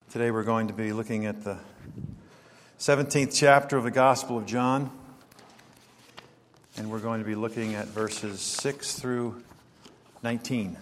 Today we're going to be looking at the 17th chapter of the Gospel of John, and we're going to be looking at verses 6 through 19.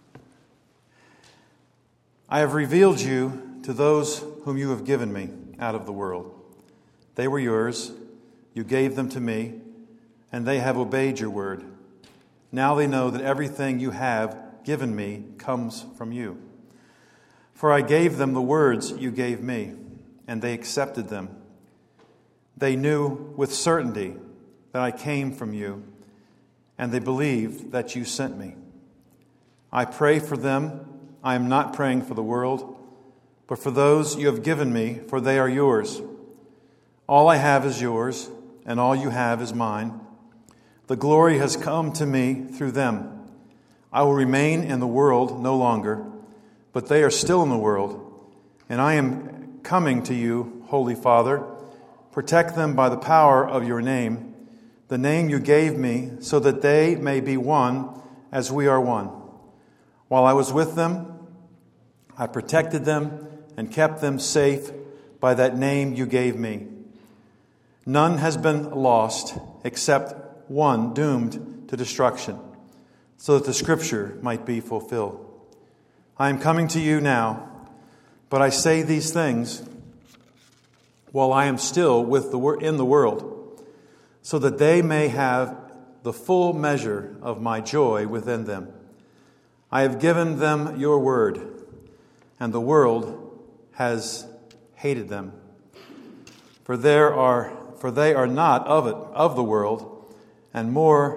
I have revealed you to those whom you have given me out of the world. They were yours, you gave them to me, and they have obeyed your word. Now they know that everything you have given me comes from you. For I gave them the words you gave me, and they accepted them. They knew with certainty that I came from you, and they believed that you sent me. I pray for them. I am not praying for the world, but for those you have given me, for they are yours. All I have is yours, and all you have is mine. The glory has come to me through them. I will remain in the world no longer, but they are still in the world, and I am coming to you, Holy Father. Protect them by the power of your name, the name you gave me, so that they may be one as we are one. While I was with them, I protected them and kept them safe by that name you gave me. None has been lost except one doomed to destruction, so that the Scripture might be fulfilled. I am coming to you now, but I say these things while I am still in the world, so that they may have the full measure of my joy within them. I have given them your word, and the world has hated them. For they are not of the world, and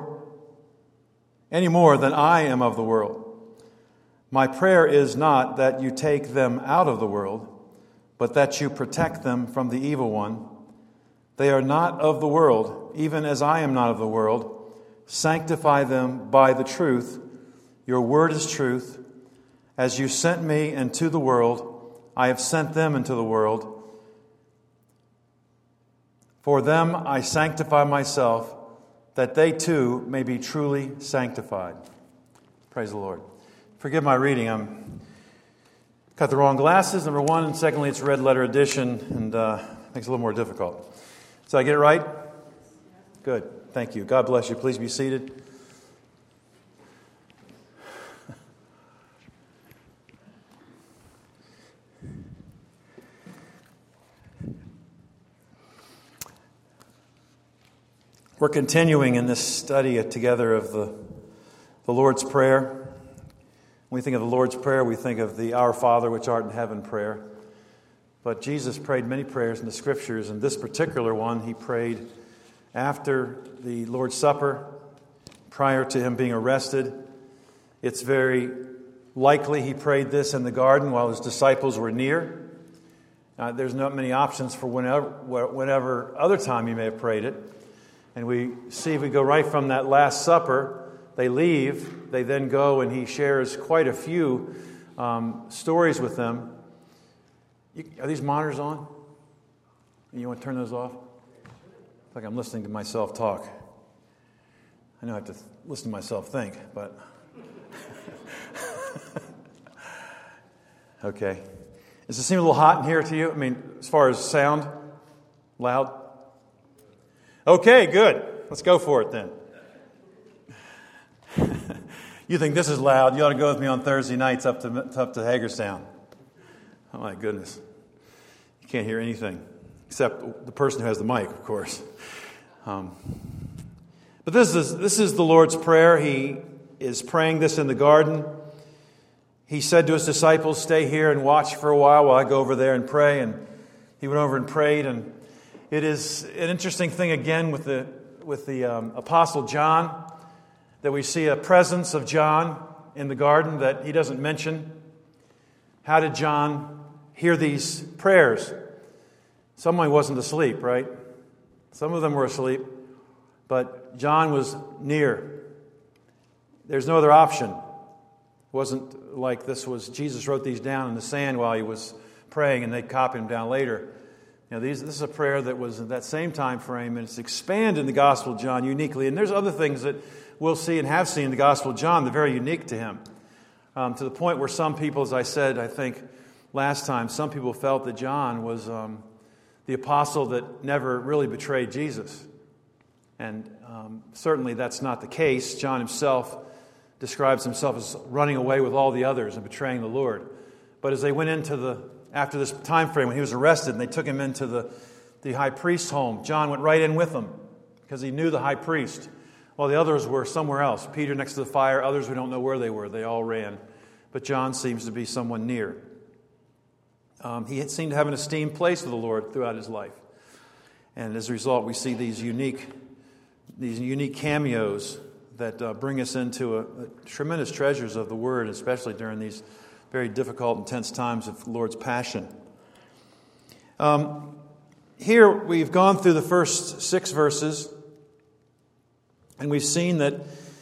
any more than I am of the world. My prayer is not that you take them out of the world, but that you protect them from the evil one. They are not of the world, even as I am not of the world. Sanctify them by the truth. Your word is truth. As you sent me into the world, I have sent them into the world. For them I sanctify myself, that they too may be truly sanctified. Praise the Lord. Forgive my reading. I'm got the wrong glasses, number one, and secondly, it's a red letter edition, and makes it a little more difficult. Did I get it right? Good. Thank you. God bless you. Please be seated. We're continuing in this study together of the Lord's Prayer. When we think of the Lord's Prayer, we think of the Our Father which art in heaven prayer. But Jesus prayed many prayers in the Scriptures, and this particular one he prayed after the Lord's Supper, prior to him being arrested. It's very likely he prayed this in the garden while his disciples were near. There's not many options for whenever other time he may have prayed it. And we see if we go right from that Last Supper, they leave, they then go, and he shares quite a few stories with them. Are these monitors on? You want to turn those off? It's like I'm listening to myself talk. I know I have to listen to myself think, but... Okay. Does it seem a little hot in here to you? I mean, as far as sound? Loud? Okay, good. Let's go for it then. You think this is loud? You ought to go with me on Thursday nights up to Hagerstown. Oh my goodness. You can't hear anything except the person who has the mic, of course. But this is the Lord's Prayer. He is praying this in the garden. He said to his disciples, stay here and watch for a while I go over there and pray. And he went over and prayed. And it is an interesting thing again with the Apostle John, that we see a presence of John in the garden that he doesn't mention. How did John hear these prayers? Someone wasn't asleep, right? Some of them were asleep, but John was near. There's no other option. It wasn't like Jesus wrote these down in the sand while he was praying and they copied them down later. This is a prayer that was in that same time frame, and it's expanded in the Gospel of John uniquely. And there's other things that we'll see and have seen in the Gospel of John that are very unique to him, to the point where some people, as I said, I think, last time, some people felt that John was the apostle that never really betrayed Jesus. And certainly that's not the case. John himself describes himself as running away with all the others and betraying the Lord. But as they went into after this time frame when he was arrested and they took him into the high priest's home, John went right in with them because he knew the high priest, while the others were somewhere else. Peter next to the fire, others we don't know where they were. They all ran. But John seems to be someone near. He seemed to have an esteemed place with the Lord throughout his life. And as a result, we see these unique cameos that bring us into a tremendous treasures of the Word, especially during these very difficult, intense times of the Lord's passion. Here we've gone through the first 6 verses, and we've seen that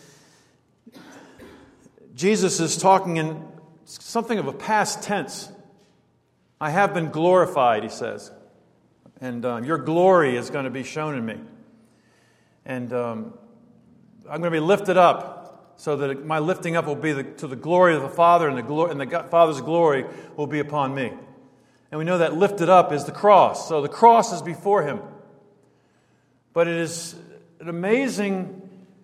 Jesus is talking in something of a past tense. I have been glorified, he says, and your glory is going to be shown in me. And I'm going to be lifted up so that my lifting up will be to the glory of the Father, and the Father's glory will be upon me. And we know that lifted up is the cross. So the cross is before him. But it is an amazing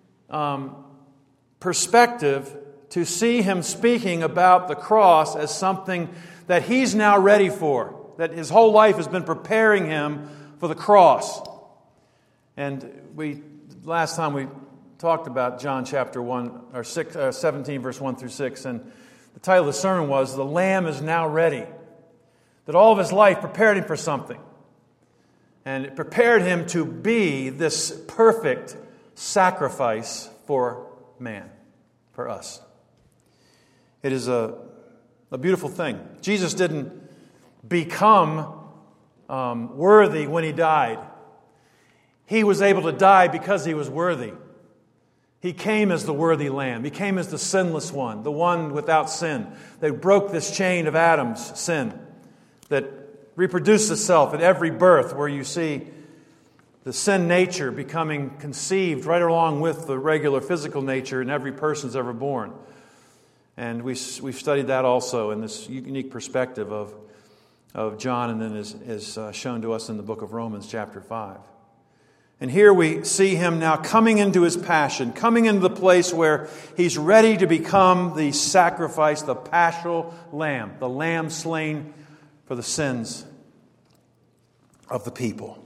perspective to see him speaking about the cross as something that he's now ready for, that his whole life has been preparing him for the cross. And last time we talked about John chapter 17, verse 1 through 6, and the title of the sermon was, "The Lamb is now ready." That all of his life prepared him for something. And it prepared him to be this perfect sacrifice for man, for us. It is a beautiful thing. Jesus didn't become worthy when he died. He was able to die because he was worthy. He came as the worthy Lamb. He came as the sinless one, the one without sin, that broke this chain of Adam's sin, that reproduced itself at every birth, where you see the sin nature becoming conceived right along with the regular physical nature in every person who's ever born. And we've studied that also in this unique perspective of John, and then is shown to us in the book of Romans chapter 5. And here we see him now coming into his passion, coming into the place where he's ready to become the sacrifice, the paschal lamb, the lamb slain for the sins of the people.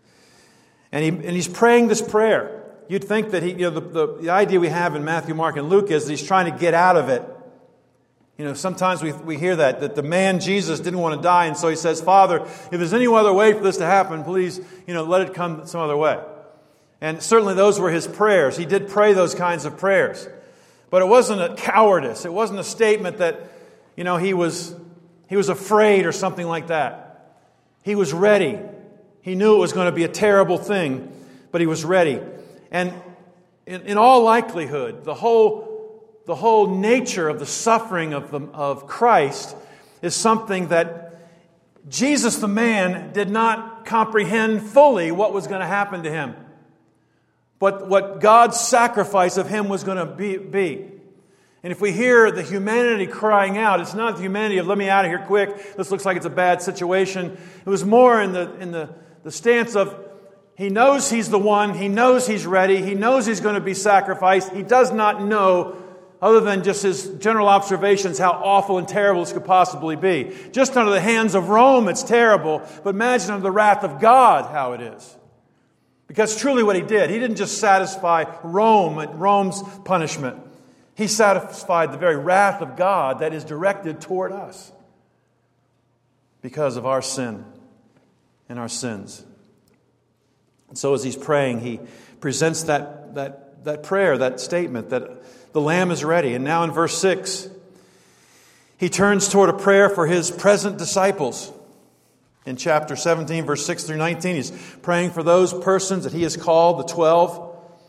And he's praying this prayer. You'd think that the idea we have in Matthew, Mark, and Luke is that he's trying to get out of it. Sometimes we hear that the man Jesus didn't want to die, and so he says, "Father, if there's any other way for this to happen, please, let it come some other way." And certainly those were his prayers. He did pray those kinds of prayers. But it wasn't a cowardice. It wasn't a statement that, he was afraid or something like that. He was ready. He knew it was going to be a terrible thing, but he was ready. And in all likelihood, the whole nature of the suffering of Christ is something that Jesus the man did not comprehend fully what was going to happen to him. But what God's sacrifice of him was going to be. And if we hear the humanity crying out, it's not the humanity of "let me out of here quick, this looks like it's a bad situation." It was more in the stance of he knows he's the one, he knows he's ready, he knows he's going to be sacrificed. He does not know, other than just his general observations, how awful and terrible this could possibly be. Just under the hands of Rome, it's terrible, but imagine under the wrath of God how it is. Because truly what he didn't just satisfy Rome and Rome's punishment. He satisfied the very wrath of God that is directed toward us because of our sin and our sins. And so as he's praying, he presents that prayer, that statement that the Lamb is ready. And now in verse 6, he turns toward a prayer for his present disciples. In chapter 17, verse 6 through 19, he's praying for those persons that he has called, the 12.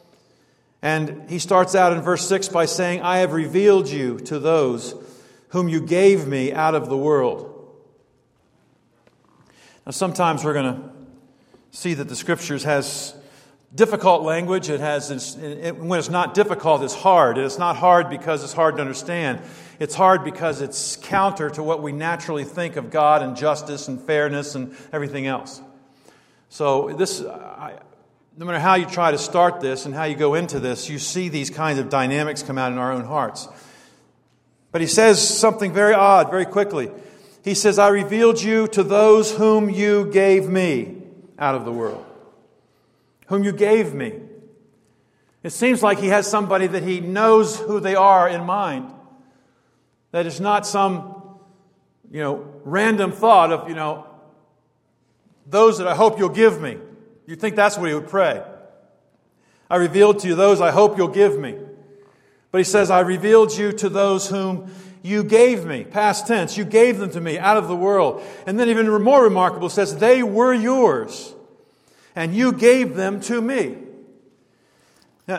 And he starts out in verse 6 by saying, "I have revealed you to those whom you gave me out of the world." Now sometimes we're going to see that the Scriptures has difficult language. When it's not difficult, it's hard. And it's not hard because it's hard to understand. It's hard because it's counter to what we naturally think of God and justice and fairness and everything else. So no matter how you try to start this and how you go into this, you see these kinds of dynamics come out in our own hearts. But he says something very odd very quickly. He says, I revealed you to those whom you gave me out of the world. Whom you gave me. It seems like he has somebody that he knows who they are in mind. That it's not some, random thought of, those that I hope you'll give me. You'd think that's what he would pray. I revealed to you those I hope you'll give me. But he says, I revealed you to those whom you gave me. Past tense, you gave them to me out of the world. And then even more remarkable, says, they were yours. And you gave them to me. Now,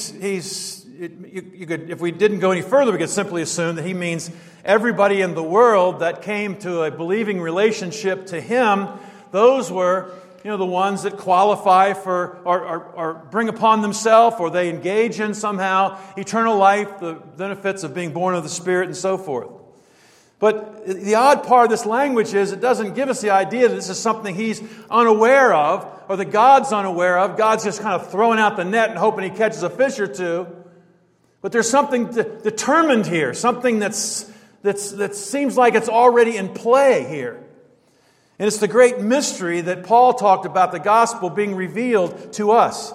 you could, if we didn't go any further, we could simply assume that he means everybody in the world that came to a believing relationship to him, those were, the ones that qualify for or bring upon themselves, or they engage in somehow eternal life, the benefits of being born of the Spirit and so forth. But the odd part of this language is it doesn't give us the idea that this is something he's unaware of, or that God's unaware of. God's just kind of throwing out the net and hoping he catches a fish or two. But there's something determined here, something that seems like it's already in play here. And it's the great mystery that Paul talked about, the gospel being revealed to us.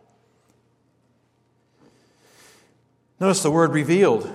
Notice the word revealed.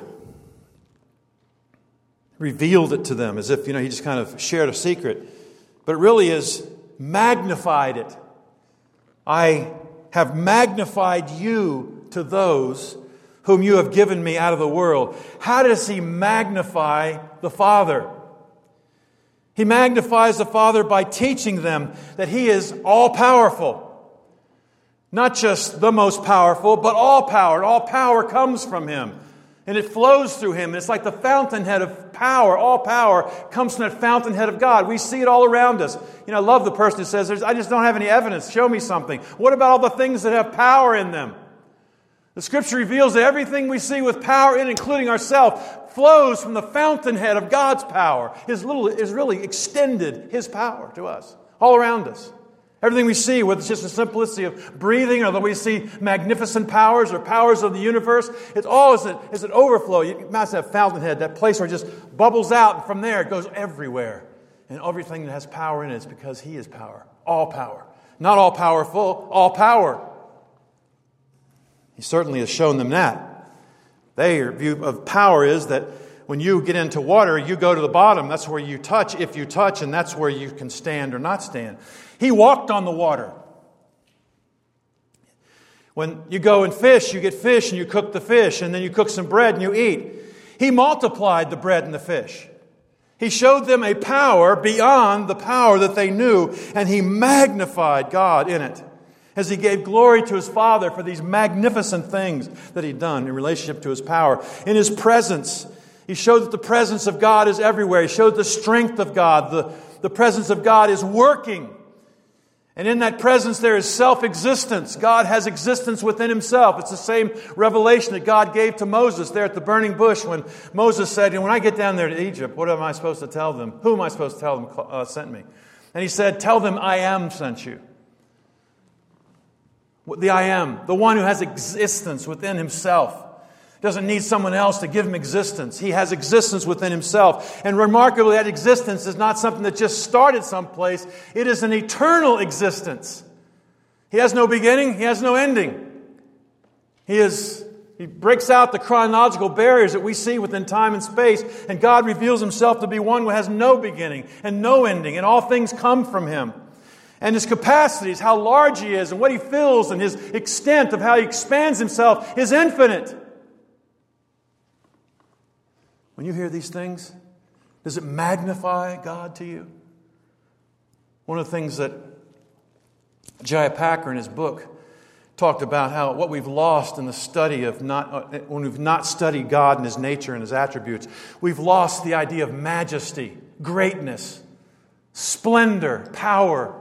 Revealed it to them as if, he just kind of shared a secret. But it really is magnified it. I have magnified you to those whom you have given me out of the world. How does he magnify the Father? He magnifies the Father by teaching them that he is all-powerful. Not just the most powerful, but all-powered. All power comes from him. And it flows through him. It's like the fountainhead of power. All power comes from that fountainhead of God. We see it all around us. I love the person who says, I just don't have any evidence. Show me something. What about all the things that have power in them? The Scripture reveals that everything we see with power in, including ourselves, flows from the fountainhead of God's power. Is really extended his power to us, all around us. Everything we see, whether it's just the simplicity of breathing, or that we see magnificent powers or powers of the universe, it's all is an overflow. You must have fountainhead, that place where it just bubbles out, and from there it goes everywhere. And everything that has power in it is because he is power. All power. Not all powerful, all power. He certainly has shown them that. Their view of power is that when you get into water, you go to the bottom. That's where you touch, if you touch, and that's where you can stand or not stand. He walked on the water. When you go and fish, you get fish and you cook the fish, and then you cook some bread and you eat. He multiplied the bread and the fish. He showed them a power beyond the power that they knew, and he magnified God in it, as he gave glory to his Father for these magnificent things that he'd done in relationship to his power. In his presence, he showed that the presence of God is everywhere. He showed the strength of God. The presence of God is working. And in that presence there is self-existence. God has existence within himself. It's the same revelation that God gave to Moses there at the burning bush when Moses said, when I get down there to Egypt, what am I supposed to tell them? Who am I supposed to tell them sent me? And he said, tell them I am sent you. The I am, the one who has existence within himself. Doesn't need someone else to give him existence. He has existence within himself. And remarkably, that existence is not something that just started someplace. It is an eternal existence. He has no beginning. He has no ending. He breaks out the chronological barriers that we see within time and space. And God reveals himself to be one who has no beginning and no ending. And all things come from him. And his capacities, how large he is and what he fills and his extent of how he expands himself is infinite. When you hear these things, does it magnify God to you? One of the things that J.I. Packer in his book talked about how what we've lost in the study of when we've not studied God and his nature and his attributes, we've lost the idea of majesty, greatness, splendor, power,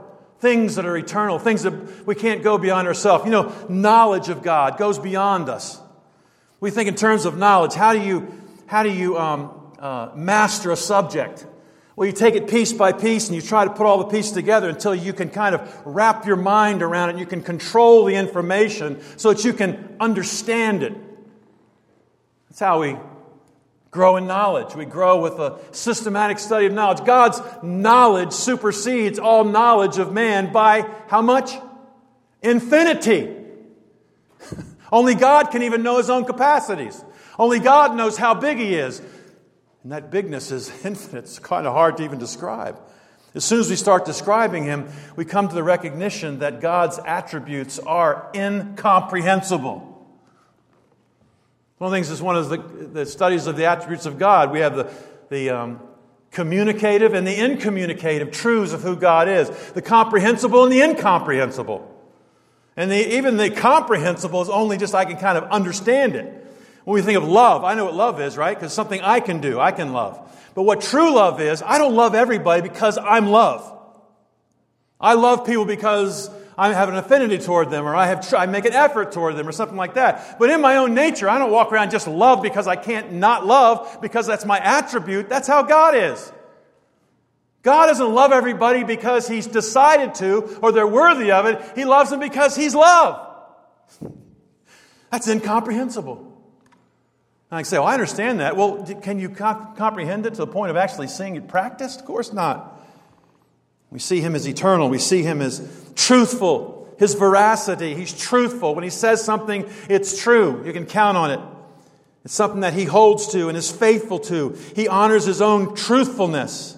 things that are eternal, things that we can't go beyond ourselves. Knowledge of God goes beyond us. We think in terms of knowledge. How do you master a subject? Well, you take it piece by piece and you try to put all the pieces together until you can kind of wrap your mind around it and you can control the information so that you can understand it. That's how we grow in knowledge. We grow with a systematic study of knowledge. God's knowledge supersedes all knowledge of man by how much? Infinity. Only God can even know His own capacities. Only God knows how big He is. And that bigness is infinite. It's kind of hard to even describe. As soon as we start describing Him, we come to the recognition that God's attributes are incomprehensible. One of the things is one of the studies of the attributes of God. We have the communicative and the incommunicative truths of who God is. The comprehensible and the incomprehensible. And even the comprehensible is only just I can kind of understand it. When we think of love, I know what love is, right? Because it's something I can do. I can love. But what true love is, I don't love everybody because I'm love. I love people because I have an affinity toward them, or I make an effort toward them, or something like that. But in my own nature, I don't walk around just love because I can't not love, because that's my attribute. That's how God is. God doesn't love everybody because He's decided to, or they're worthy of it. He loves them because He's love. That's incomprehensible. And I say, I understand that. Well, can you comprehend it to the point of actually seeing it practiced? Of course not. We see Him as eternal. We see Him as truthful. His veracity. He's truthful. When He says something, it's true. You can count on it. It's something that He holds to and is faithful to. He honors His own truthfulness.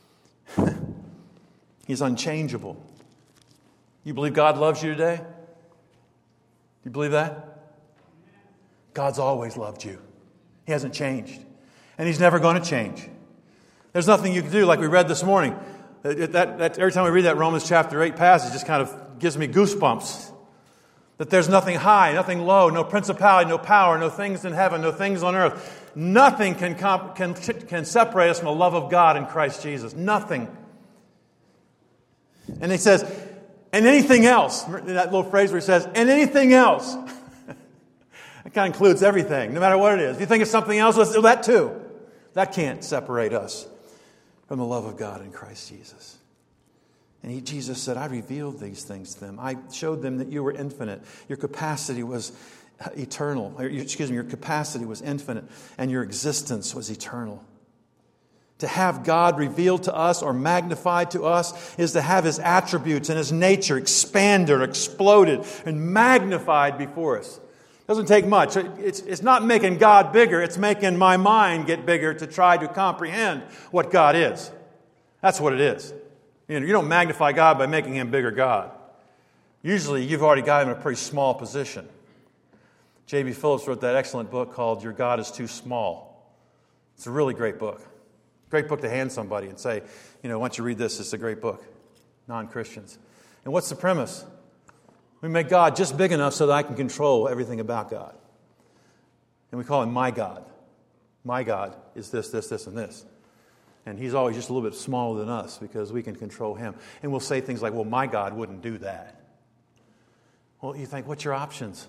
He's unchangeable. You believe God loves you today? You believe that? God's always loved you. He hasn't changed. And He's never going to change. There's nothing you can do, like we read this morning. That every time we read that Romans chapter 8 passage, it just kind of gives me goosebumps. That there's nothing high, nothing low, no principality, no power, no things in heaven, no things on earth. Nothing can separate us from the love of God in Christ Jesus. Nothing. And He says, and anything else. That little phrase where He says, and anything else. That kind of includes everything, no matter what it is. If you think of something else, let's do that too. That can't separate us from the love of God in Christ Jesus. And Jesus said, I revealed these things to them. I showed them that you were infinite. Your capacity was eternal. Your capacity was infinite, and your existence was eternal. To have God revealed to us or magnified to us is to have His attributes and His nature expanded or exploded and magnified before us. It doesn't take much. It's not making God bigger. It's making my mind get bigger to try to comprehend what God is. That's what it is. You don't magnify God by making Him bigger God. Usually you've already got Him in a pretty small position. J.B. Phillips wrote that excellent book called Your God is Too Small. It's a really great book. Great book to hand somebody and say, once you read this, it's a great book. Non-Christians. And what's the premise? We make God just big enough so that I can control everything about God. And we call Him my God. My God is this, this, this, and this. And He's always just a little bit smaller than us because we can control Him. And we'll say things like, well, my God wouldn't do that. Well, you think, what's your options?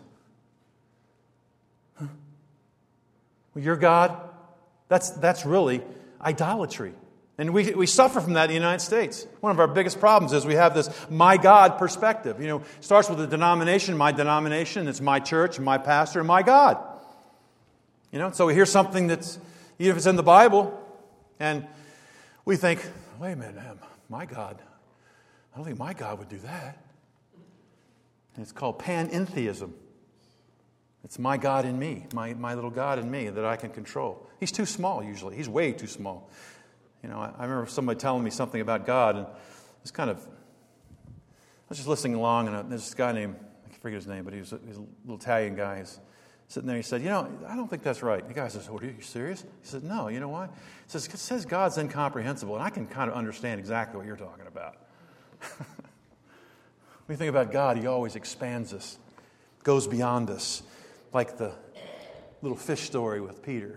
Huh? Well, your God, that's really idolatry. And we suffer from that in the United States. One of our biggest problems is we have this my God perspective. It starts with a denomination, my denomination, it's my church, my pastor, my God. So we hear something that's, even if it's in the Bible, and we think, wait a minute, my God, I don't think my God would do that. And it's called panentheism. It's my God in me, my little God in me that I can control. He's too small usually. He's way too small. I remember somebody telling me something about God, and it's I was just listening along, and there's this guy named, I forget his name, but he was a little Italian guy. He's sitting there, he said, I don't think that's right. The guy says, are you serious? He said, no, you know why? He says, it says God's incomprehensible, and I can kind of understand exactly what you're talking about. When you think about God, He always expands us, goes beyond us, like the little fish story with Peter,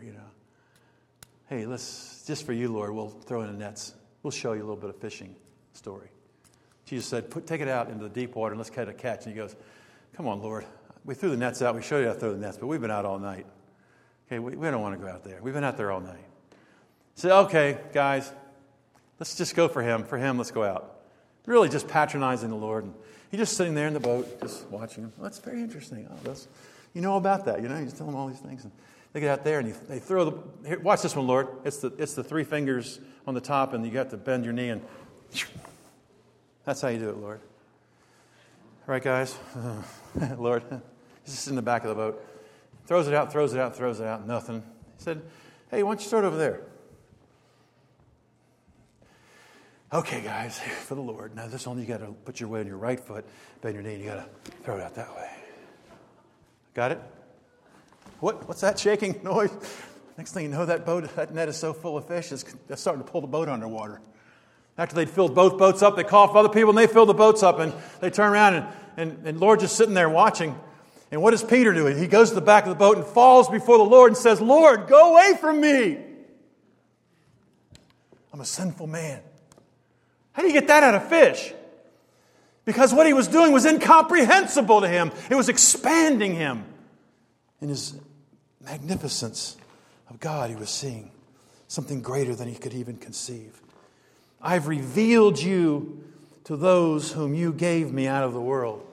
Hey, just for you, Lord, we'll throw in the nets. We'll show you a little bit of fishing story. Jesus said, take it out into the deep water and let's catch a catch. And he goes, come on, Lord. We threw the nets out. We showed you how to throw the nets, but we've been out all night. Okay, we don't want to go out there. We've been out there all night. He said, okay, guys, let's just go for him. For him, let's go out. Really just patronizing the Lord. And he's just sitting there in the boat, just watching him. Well, that's very interesting. You know about that, you know? You just tell him all these things. And they get out there and they throw here, watch this one, Lord. It's the 3 fingers on the top, and you got to bend your knee, and that's how you do it, Lord. All right, guys? Lord, he's just in the back of the boat. Throws it out, nothing. He said, hey, why don't you throw it over there? Okay, guys, for the Lord. Now, this only you got to put your weight on your right foot, bend your knee, and you got to throw it out that way. Got it? What's that shaking noise? Next thing you know, that net is so full of fish, it's starting to pull the boat underwater. After they'd filled both boats up, they called for other people, and they filled the boats up, and they turn around, and Lord just sitting there watching. And what does Peter do? He goes to the back of the boat and falls before the Lord and says, Lord, go away from me. I'm a sinful man. How do you get that out of fish? Because what he was doing was incomprehensible to him. It was expanding him. In his magnificence of God, he was seeing something greater than he could even conceive. I've revealed you to those whom you gave me out of the world.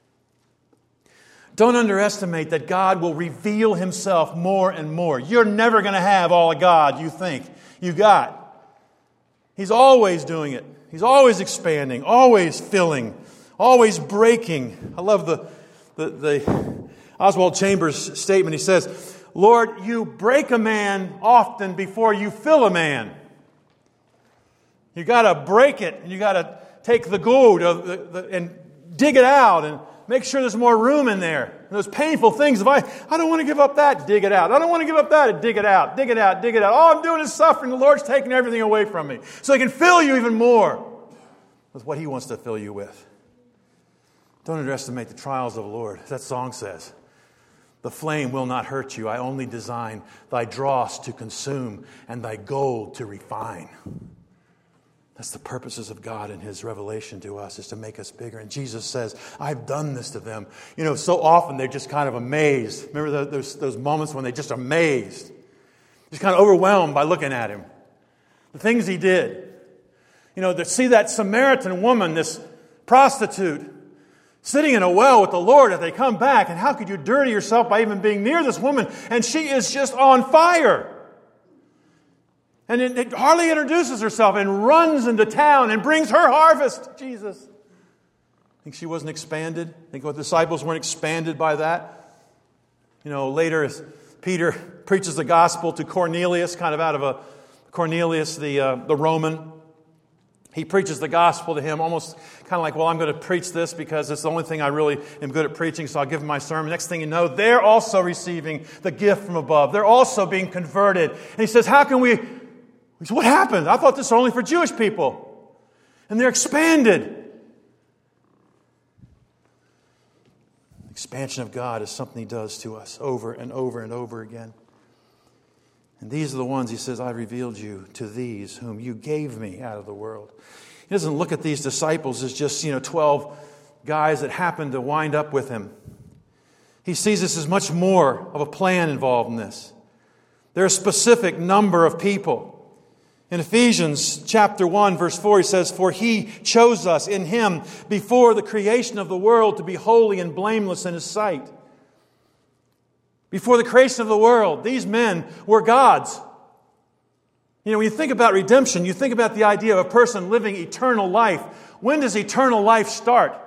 Don't underestimate that God will reveal himself more and more. You're never going to have all of God you think you got. He's always doing it. He's always expanding, always filling, always breaking. I love the Oswald Chambers statement. He says, Lord, you break a man often before you fill a man. You got to break it, and you got to take the gold and dig it out and make sure there's more room in there. And those painful things, if I don't want to give up that, dig it out. I don't want to give up that, dig it out, dig it out, dig it out. All I'm doing is suffering. The Lord's taking everything away from me so He can fill you even more with what He wants to fill you with. Don't underestimate the trials of the Lord. As that song says, the flame will not hurt you. I only design thy dross to consume and thy gold to refine. That's the purposes of God and His revelation to us, is to make us bigger. And Jesus says, I've done this to them. You know, so often they're just kind of amazed. Remember those moments when they're just amazed? Just kind of overwhelmed by looking at Him. The things He did. You know, to see that Samaritan woman, this prostitute, sitting in a well with the Lord as they come back. And how could you dirty yourself by even being near this woman? And she is just on fire. And it hardly introduces herself and runs into town and brings her harvest. Jesus. Think she wasn't expanded? Think what the disciples weren't expanded by that? You know, later as Peter preaches the gospel to Cornelius, kind of out of a Cornelius, the Roman. He preaches the gospel to him, almost kind of like, well, I'm going to preach this because it's the only thing I really am good at preaching, so I'll give him my sermon. Next thing you know, they're also receiving the gift from above. They're also being converted. And he says, how can we... He said, what happened? I thought this was only for Jewish people. And they're expanded. Expansion of God is something He does to us over and over and over again. And these are the ones He says, I revealed you to these whom you gave me out of the world. He doesn't look at these disciples as just, 12 guys that happened to wind up with Him. He sees this as much more of a plan involved in this. There are a specific number of people. In Ephesians chapter 1, verse 4, he says, for He chose us in Him before the creation of the world to be holy and blameless in His sight. Before the creation of the world, these men were God's. You know, when you think about redemption, you think about the idea of a person living eternal life. When does eternal life start?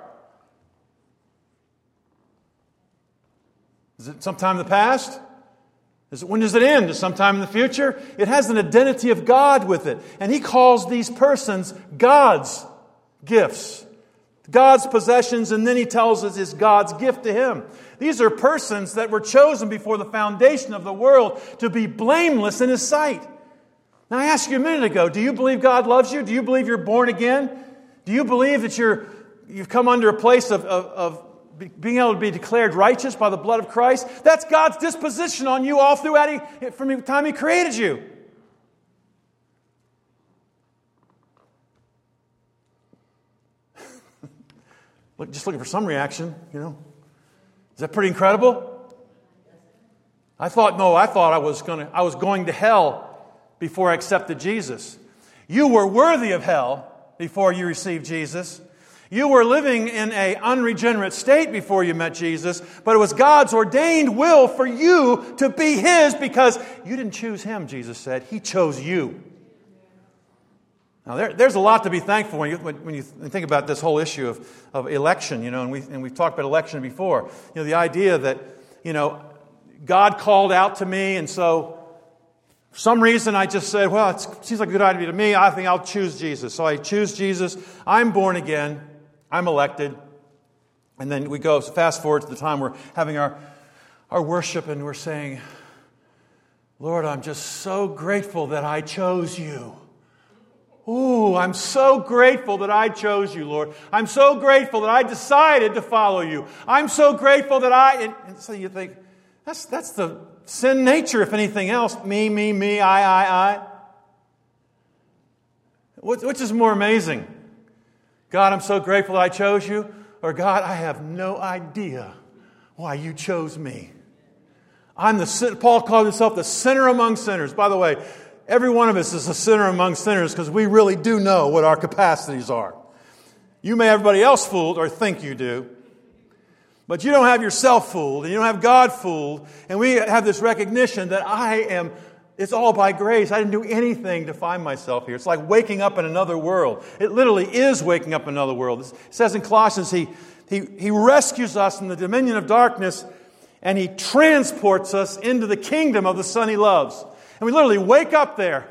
Is it sometime in the past? When does it end? Is it sometime in the future? It has an identity of God with it. And He calls these persons God's gifts. God's possessions, and then He tells us it's God's gift to Him. These are persons that were chosen before the foundation of the world to be blameless in His sight. Now I asked you a minute ago, do you believe God loves you? Do you believe you're born again? Do you believe that you've come under a place of being able to be declared righteous by the blood of Christ? That's God's disposition on you all throughout from the time He created you. Just looking for some reaction, Is that pretty incredible? I thought I was going to hell before I accepted Jesus. You were worthy of hell before you received Jesus. You were living in an unregenerate state before you met Jesus, but it was God's ordained will for you to be His because you didn't choose Him, Jesus said. He chose you. Now, there's a lot to be thankful when you think about this whole issue of election, and we've talked about election before. The idea that, God called out to me, and so for some reason I just said, well, it seems like a good idea to me. I think I'll choose Jesus. So I choose Jesus. I'm born again. I'm elected. And then we go fast forward to the time we're having our worship, and we're saying, Lord, I'm just so grateful that I chose you. Ooh, I'm so grateful that I chose you, Lord. I'm so grateful that I decided to follow you. I'm so grateful that and so you think, that's the sin nature, if anything else. Me, I. Which is more amazing? God, I'm so grateful that I chose you, or God, I have no idea why you chose me. Paul called himself the sinner among sinners. By the way, every one of us is a sinner among sinners because we really do know what our capacities are. You may have everybody else fooled or think you do, but you don't have yourself fooled and you don't have God fooled. And we have this recognition that it's all by grace. I didn't do anything to find myself here. It's like waking up in another world. It literally is waking up in another world. It says in Colossians, He rescues us from the dominion of darkness and He transports us into the kingdom of the Son He loves. And we literally wake up there.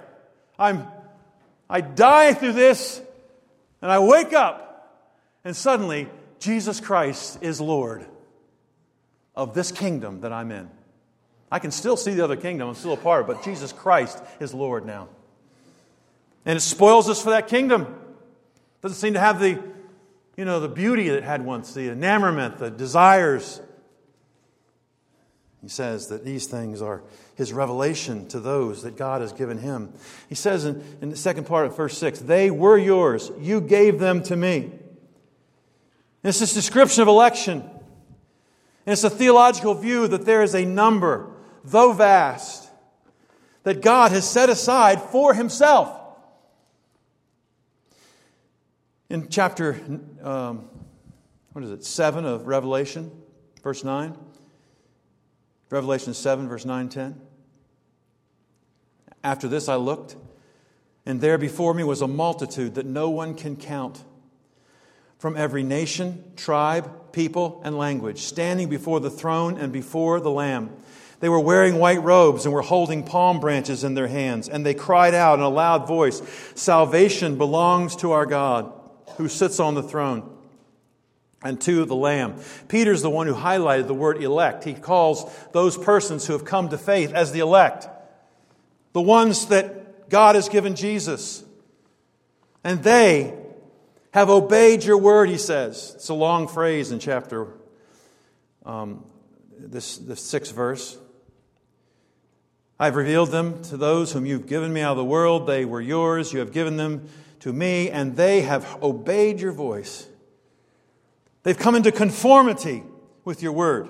I die through this, and I wake up, and suddenly Jesus Christ is Lord of this kingdom that I'm in. I can still see the other kingdom. I'm still a part of it, but Jesus Christ is Lord now. And it spoils us for that kingdom. Doesn't seem to have the beauty that it had once, the enamorment, the desires. He says that these things are His revelation to those that God has given Him. He says in the second part of verse 6, they were yours. You gave them to me. It's this description of election. And it's a theological view that there is a number, though vast, that God has set aside for Himself. In chapter 7 of Revelation, verse 9. Revelation 7, verse 9, 10. After this I looked, and there before me was a multitude that no one can count, from every nation, tribe, people, and language, standing before the throne and before the Lamb. They were wearing white robes and were holding palm branches in their hands, and they cried out in a loud voice, "Salvation belongs to our God, who sits on the throne, and to the Lamb." Peter's the one who highlighted the word elect. He calls those persons who have come to faith as the elect, the ones that God has given Jesus. And they have obeyed your word, he says. It's a long phrase in chapter, this 6th verse. I've revealed them to those whom you've given me out of the world. They were yours. You have given them to me, and they have obeyed your voice. They've come into conformity with your word.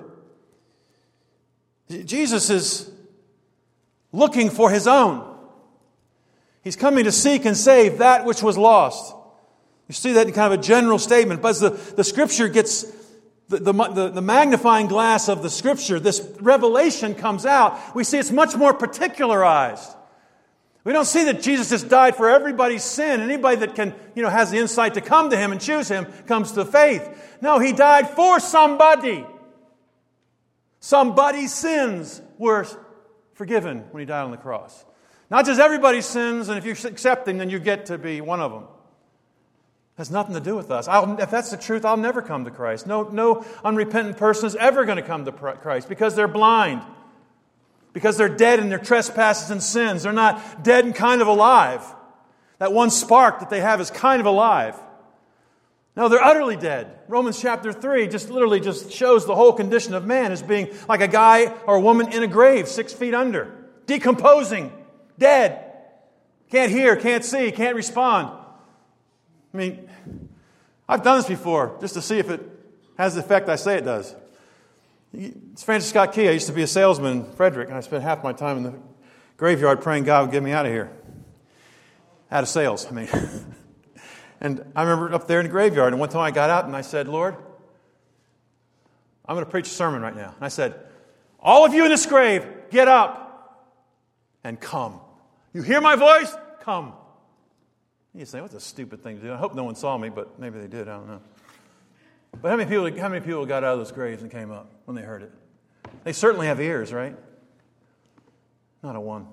Jesus is looking for His own. He's coming to seek and save that which was lost. You see that in kind of a general statement. But as the Scripture gets, the magnifying glass of the Scripture, this revelation comes out, we see it's much more particularized. We don't see that Jesus just died for everybody's sin. Anybody that can, has the insight to come to Him and choose Him comes to faith. No, He died for somebody. Somebody's sins were forgiven when He died on the cross. Not just everybody's sins, and if you accept them, then you get to be one of them. It has nothing to do with us. If that's the truth, I'll never come to Christ. No unrepentant person is ever going to come to Christ because they're blind. Because they're dead in their trespasses and sins. They're not dead and kind of alive. That one spark that they have is kind of alive. No, they're utterly dead. Romans chapter 3 literally shows the whole condition of man as being like a guy or a woman in a grave 6 feet under. Decomposing. Dead. Can't hear, can't see, can't respond. I mean, I've done this before, just to see if it has the effect I say it does. It's Francis Scott Key. I used to be a salesman in Frederick, and I spent half my time in the graveyard praying God would get me out of here. Out of sales, I mean. And I remember up there in the graveyard, and one time I got out and I said, Lord, I'm going to preach a sermon right now. And I said, all of you in this grave, get up and come. You hear my voice? Come. You say, what's a stupid thing to do? I hope no one saw me, but maybe they did. I don't know. But how many people got out of those graves and came up when they heard it? They certainly have ears, right? Not a one.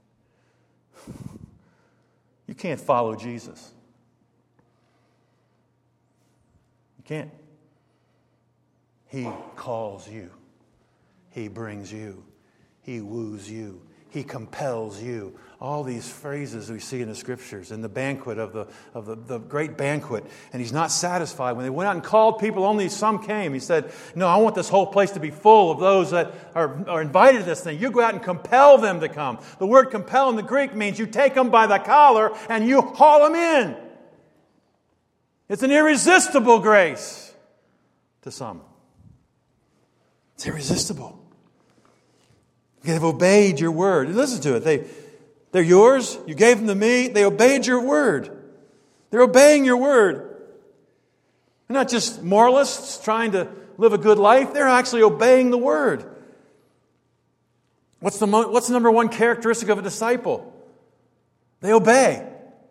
You can't follow Jesus. You can't. He calls you. He brings you. He woos you. He compels you. All these phrases we see in the Scriptures, in the banquet of the great banquet. And He's not satisfied. When they went out and called people, only some came. He said, no, I want this whole place to be full of those that are invited to this thing. You go out and compel them to come. The word compel in the Greek means you take them by the collar and you haul them in. It's an irresistible grace to some. It's irresistible. They've obeyed your word. Listen to it. They're yours. You gave them to me. They obeyed your word. They're obeying your word. They're not just moralists trying to live a good life. They're actually obeying the word. What's the number one characteristic of a disciple? They obey.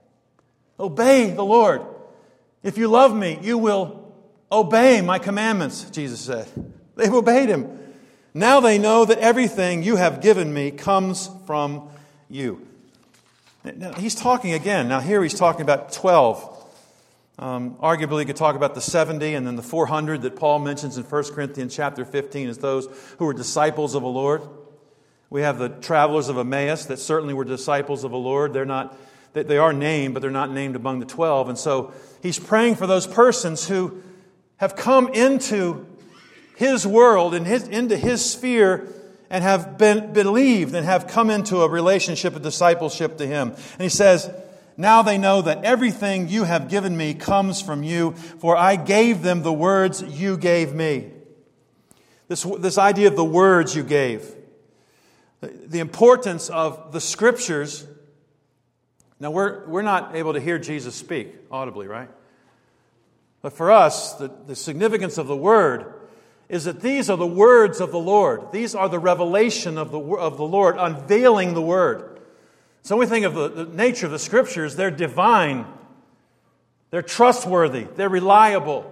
Obey the Lord. If you love me, you will obey my commandments, Jesus said. They've obeyed Him. Now they know that everything you have given me comes from you. Now, he's talking again. Now here he's talking about 12. Arguably he could talk about the 70 and then the 400 that Paul mentions in 1 Corinthians chapter 15 as those who were disciples of the Lord. We have the travelers of Emmaus that certainly were disciples of the Lord. They are named, but they're not named among the 12. And so he's praying for those persons who have come into His world and into His sphere and have been believed and have come into a relationship, a discipleship to Him. And he says, now they know that everything you have given me comes from you, for I gave them the words you gave me. This idea of the words you gave. The importance of the Scriptures. Now we're not able to hear Jesus speak audibly, right? But for us, the significance of the Word is that these are the words of the Lord. These are the revelation of the Lord, unveiling the Word. So when we think of the nature of the Scriptures, they're divine. They're trustworthy. They're reliable.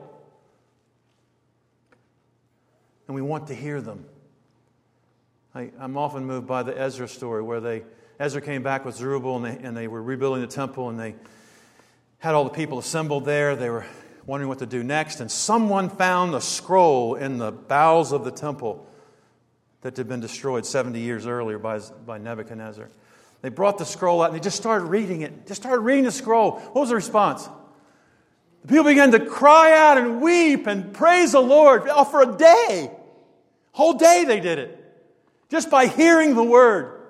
And we want to hear them. I'm often moved by the Ezra story where Ezra came back with Zerubbabel and they were rebuilding the temple and they had all the people assembled there. They were wondering what to do next, and someone found a scroll in the bowels of the temple that had been destroyed 70 years earlier by Nebuchadnezzar. They brought the scroll out and they just started reading it. Just started reading the scroll. What was the response? The people began to cry out and weep and praise the Lord for a day. Whole day they did it. Just by hearing the Word.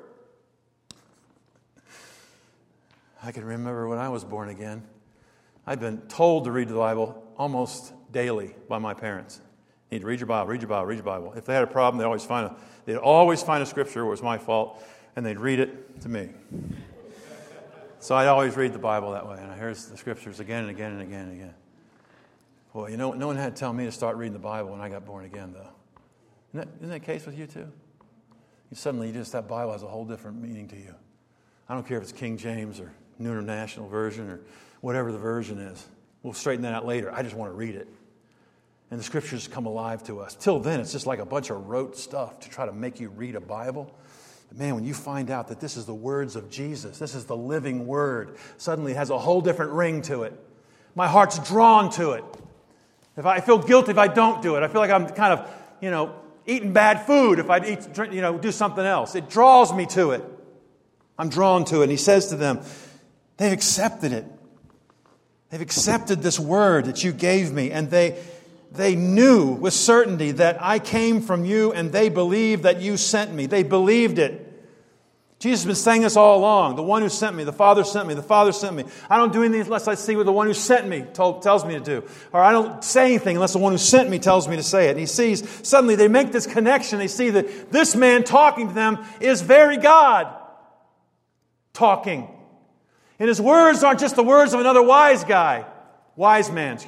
I can remember when I was born again. I'd been told to read the Bible almost daily by my parents. You need to read your Bible, read your Bible, read your Bible. If they had a problem, they'd always find a scripture where it was my fault, and they'd read it to me. So I'd always read the Bible that way, and I heard the scriptures again and again and again and again. Well, no one had to tell me to start reading the Bible when I got born again, though. Isn't that the case with you too? That Bible has a whole different meaning to you. I don't care if it's King James or New International Version or whatever the version is. We'll straighten that out later. I just want to read it. And the Scriptures come alive to us. Till then, it's just like a bunch of rote stuff to try to make you read a Bible. But man, when you find out that this is the words of Jesus, this is the living Word, suddenly it has a whole different ring to it. My heart's drawn to it. If I feel guilty if I don't do it. I feel like I'm kind of, eating bad food if I do something else. It draws me to it. I'm drawn to it. And he says to them, they've accepted it. They've accepted this word that you gave me, and they knew with certainty that I came from you, and they believed that you sent me. They believed it. Jesus has been saying this all along. The one who sent me, the Father sent me, the Father sent me. I don't do anything unless I see what the one who sent me tells me to do. Or I don't say anything unless the one who sent me tells me to say it. And he sees, suddenly they make this connection. They see that this man talking to them is very God talking. And his words aren't just the words of another wise man.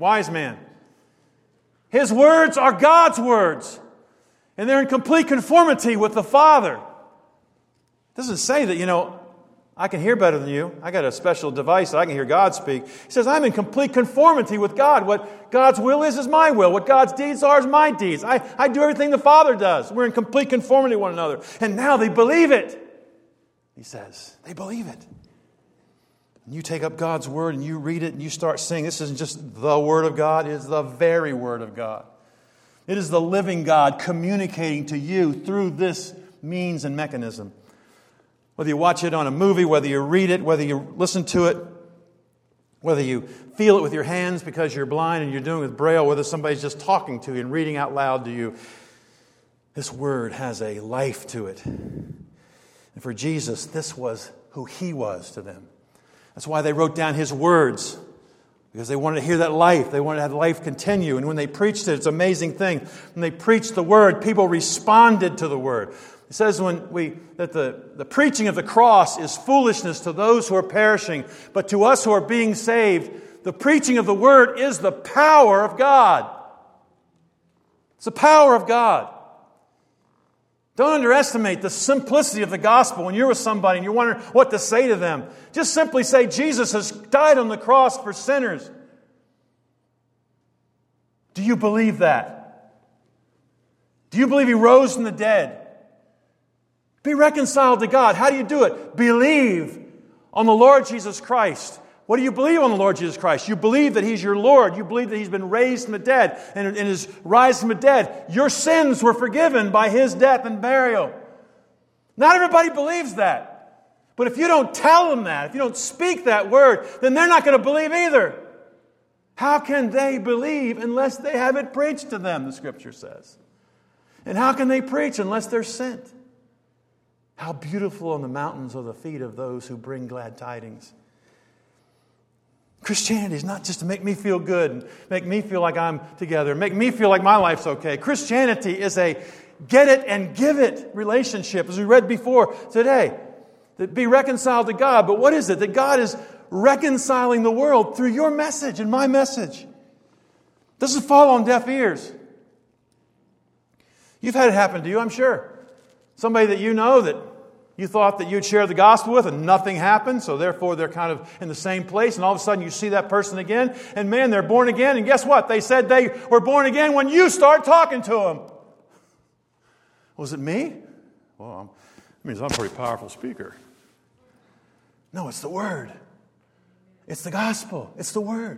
His words are God's words. And they're in complete conformity with the Father. It doesn't say that, I can hear better than you. I got a special device that I can hear God speak. He says, I'm in complete conformity with God. What God's will is my will. What God's deeds are is my deeds. I do everything the Father does. We're in complete conformity with one another. And now they believe it. He says, they believe it. And you take up God's Word and you read it and you start saying, this isn't just the Word of God, it is the very Word of God. It is the living God communicating to you through this means and mechanism. Whether you watch it on a movie, whether you read it, whether you listen to it, whether you feel it with your hands because you're blind and you're doing it with Braille, whether somebody's just talking to you and reading out loud to you, this Word has a life to it. And for Jesus, this was who He was to them. That's why they wrote down His words, because they wanted to hear that life. They wanted to have life continue. And when they preached it, it's an amazing thing. When they preached the Word, people responded to the Word. It says that the preaching of the cross is foolishness to those who are perishing, but to us who are being saved, the preaching of the Word is the power of God. It's the power of God. Don't underestimate the simplicity of the gospel when you're with somebody and you're wondering what to say to them. Just simply say, Jesus has died on the cross for sinners. Do you believe that? Do you believe He rose from the dead? Be reconciled to God. How do you do it? Believe on the Lord Jesus Christ. What do you believe on the Lord Jesus Christ? You believe that He's your Lord. You believe that He's been raised from the dead. And in His rise from the dead, your sins were forgiven by His death and burial. Not everybody believes that. But if you don't tell them that, if you don't speak that word, then they're not going to believe either. How can they believe unless they have it preached to them, the Scripture says. And how can they preach unless they're sent? How beautiful on the mountains are the feet of those who bring glad tidings. Christianity is not just to make me feel good, and make me feel like I'm together, make me feel like my life's okay. Christianity is a get it and give it relationship, as we read before today. That be reconciled to God. But what is it? That God is reconciling the world through your message and my message. Doesn't fall on deaf ears. You've had it happen to you, I'm sure. Somebody that you know that you thought that you'd share the gospel with and nothing happened, so therefore they're kind of in the same place, and all of a sudden you see that person again, and man, they're born again, and guess what? They said they were born again when you start talking to them. Was it me? Well, that means I'm a pretty powerful speaker. No, it's the Word. It's the gospel. It's the Word.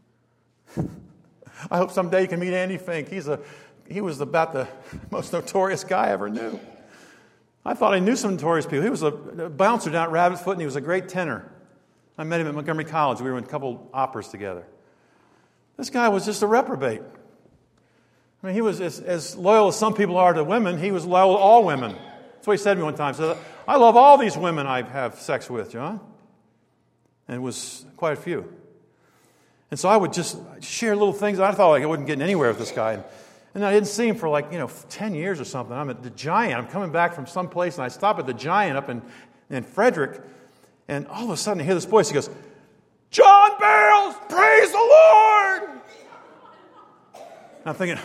I hope someday you can meet Andy Fink. He was about the most notorious guy I ever knew. I thought I knew some notorious people. He was a bouncer down at Rabbit's Foot, and he was a great tenor. I met him at Montgomery College. We were in a couple operas together. This guy was just a reprobate. I mean, he was as loyal as some people are to women. He was loyal to all women. That's what he said to me one time. He said, I love all these women I have sex with, John. And it was quite a few. And so I would just share little things. I thought I wasn't getting anywhere with this guy. And I didn't see him for 10 years or something. I'm at the Giant. I'm coming back from someplace, and I stop at the Giant up in Frederick. And all of a sudden I hear this voice. He goes, John Barrows, praise the Lord! And I'm thinking,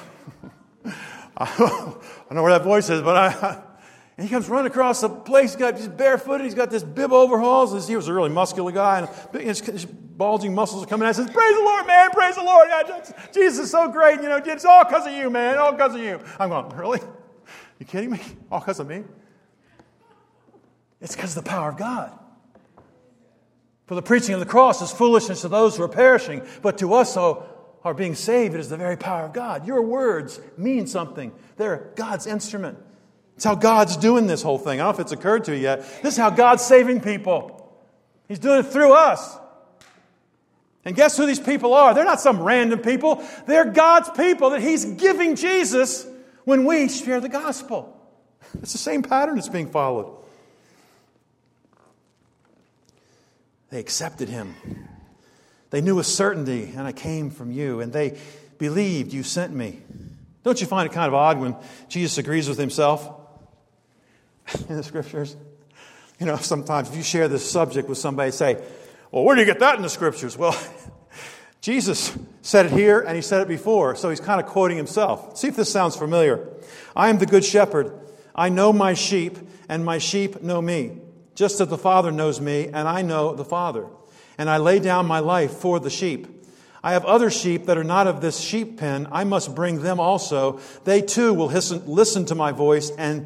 I know where that voice is, but and he comes running across the place. He's barefooted. He's got this bib overalls. He was a really muscular guy, and his bulging muscles are coming out. He says, praise the Lord, man, praise the Lord. Yeah, Jesus is so great. It's all because of you, man, all because of you. I'm going, really? You kidding me? All because of me? It's because of the power of God. For the preaching of the cross is foolishness to those who are perishing, but to us who are being saved, it is the very power of God. Your words mean something. They're God's instrument. It's how God's doing this whole thing. I don't know if it's occurred to you yet. This is how God's saving people. He's doing it through us. And guess who these people are? They're not some random people. They're God's people that He's giving Jesus when we share the gospel. It's the same pattern that's being followed. They accepted him. They knew with certainty, and I came from you, and they believed you sent me. Don't you find it kind of odd when Jesus agrees with himself in the Scriptures? You know, sometimes if you share this subject with somebody, say, well, where do you get that in the Scriptures? Well, Jesus said it here, and he said it before, so he's kind of quoting himself. See if this sounds familiar. I am the good shepherd. I know my sheep, and my sheep know me, just as the Father knows me, and I know the Father. And I lay down my life for the sheep. I have other sheep that are not of this sheep pen. I must bring them also. They too will listen to my voice, and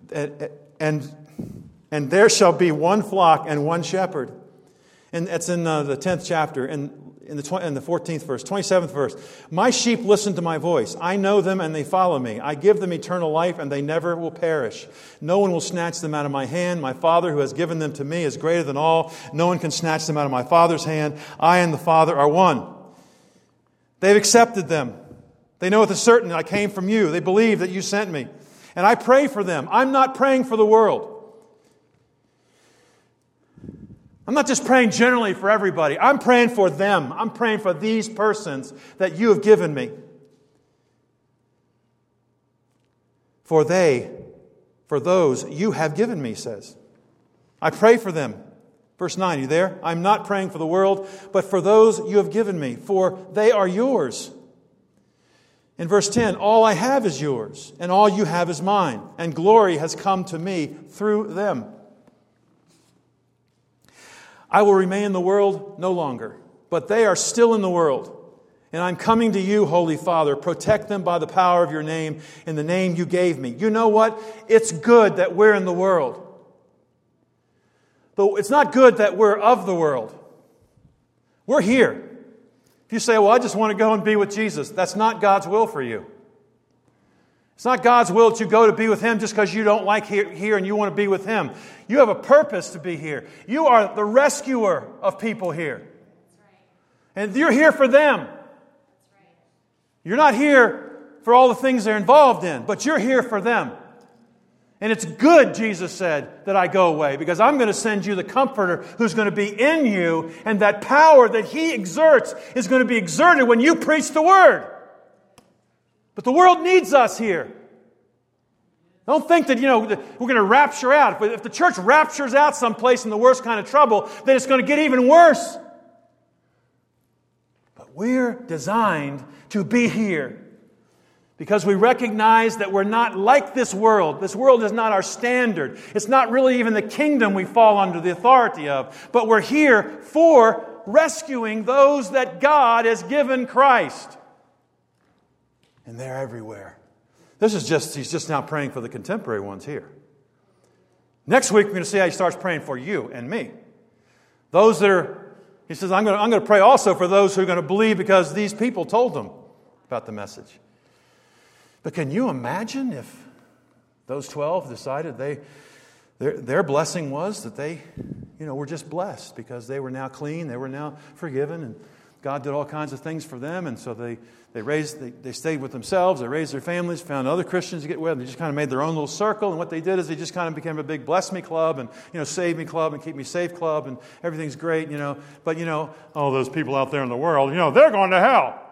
there shall be one flock and one shepherd. And it's in the 10th chapter, in the 14th verse, 27th verse. My sheep listen to my voice. I know them and they follow me. I give them eternal life and they never will perish. No one will snatch them out of my hand. My Father who has given them to me is greater than all. No one can snatch them out of my Father's hand. I and the Father are one. They've accepted them. They know with a certainty I came from you. They believe that you sent me. And I pray for them. I'm not praying for the world. I'm not just praying generally for everybody. I'm praying for them. I'm praying for these persons that you have given me. For those you have given me, he says. I pray for them. Verse 9, you there? I'm not praying for the world, but for those you have given me, for they are yours. In verse 10, all I have is yours, and all you have is mine, and glory has come to me through them. I will remain in the world no longer, but they are still in the world. And I'm coming to you, Holy Father. Protect them by the power of your name, in the name you gave me. You know what? It's good that we're in the world. But it's not good that we're of the world. We're here. If you say, well, I just want to go and be with Jesus, that's not God's will for you. It's not God's will that you go to be with Him just because you don't like here and you want to be with Him. You have a purpose to be here. You are the rescuer of people here. And you're here for them. You're not here for all the things they're involved in, but you're here for them. And it's good, Jesus said, that I go away, because I'm going to send you the Comforter who's going to be in you, and that power that He exerts is going to be exerted when you preach the Word. But the world needs us here. Don't think that, we're going to rapture out. If the church raptures out someplace in the worst kind of trouble, then it's going to get even worse. But we're designed to be here because we recognize that we're not like this world. This world is not our standard. It's not really even the kingdom we fall under the authority of. But we're here for rescuing those that God has given Christ. And they're everywhere. He's just now praying for the contemporary ones here. Next week, we're going to see how he starts praying for you and me. Those that are, he says, I'm going to pray also for those who are going to believe because these people told them about the message. But can you imagine if those 12 decided their blessing was that they, were just blessed because they were now clean, they were now forgiven, and God did all kinds of things for them, and so they stayed with themselves, they raised their families, found other Christians to get with, and they just kind of made their own little circle, and what they did is they just kind of became a big bless me club, and, save me club, and keep me safe club, and everything's great, but, all those people out there in the world, they're going to hell.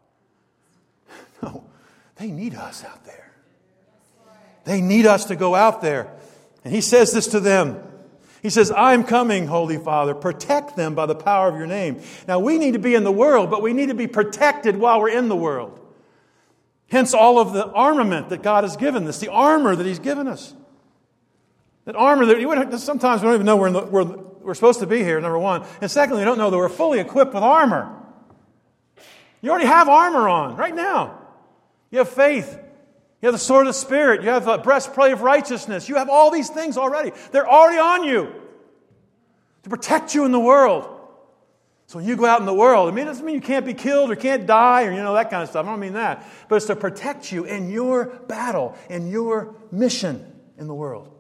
No, they need us out there. They need us to go out there. And he says this to them. He says, I'm coming, Holy Father. Protect them by the power of your name. Now, we need to be in the world, but we need to be protected while we're in the world. Hence all of the armament that God has given us, the armor that He's given us. That armor that sometimes we don't even know we're supposed to be here, number one. And secondly, we don't know that we're fully equipped with armor. You already have armor on right now. You have faith. You have the sword of the Spirit. You have the breastplate of righteousness. You have all these things already. They're already on you to protect you in the world. So when you go out in the world, it doesn't mean you can't be killed or can't die or that kind of stuff. I don't mean that. But it's to protect you in your battle, in your mission in the world.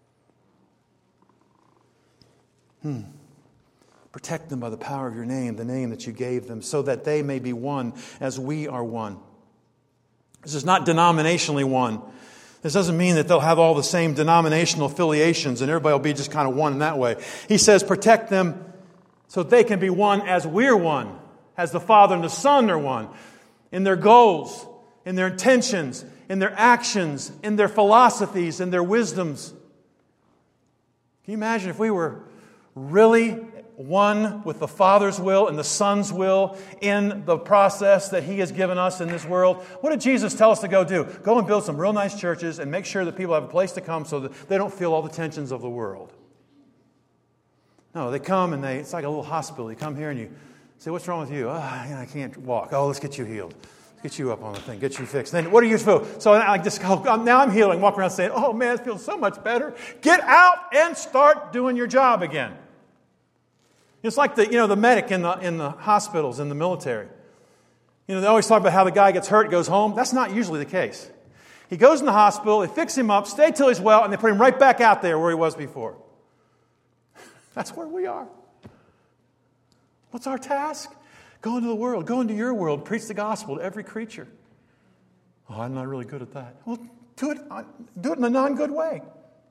Protect them by the power of your name, the name that you gave them, so that they may be one as we are one. This is not denominationally one. This doesn't mean that they'll have all the same denominational affiliations and everybody will be just kind of one in that way. He says, protect them so they can be one as we're one, as the Father and the Son are one, in their goals, in their intentions, in their actions, in their philosophies, in their wisdoms. Can you imagine if we were really one with the Father's will and the Son's will in the process that He has given us in this world? What did Jesus tell us to go do? Go and build some real nice churches and make sure that people have a place to come so that they don't feel all the tensions of the world. No, they come and it's like a little hospital. You come here and you say, what's wrong with you? I can't walk. Oh, let's get you healed. Let's get you up on the thing. Get you fixed. Then what do you feel? So I just go, now I'm healing. Walk around saying, oh man, it feels so much better. Get out and start doing your job again. It's like the medic in the hospitals, in the military. They always talk about how the guy gets hurt, goes home. That's not usually the case. He goes in the hospital, they fix him up, stay till he's well, and they put him right back out there where he was before. That's where we are. What's our task? Go into the world. Go into your world. Preach the gospel to every creature. Oh, I'm not really good at that. Well, do it in a non-good way.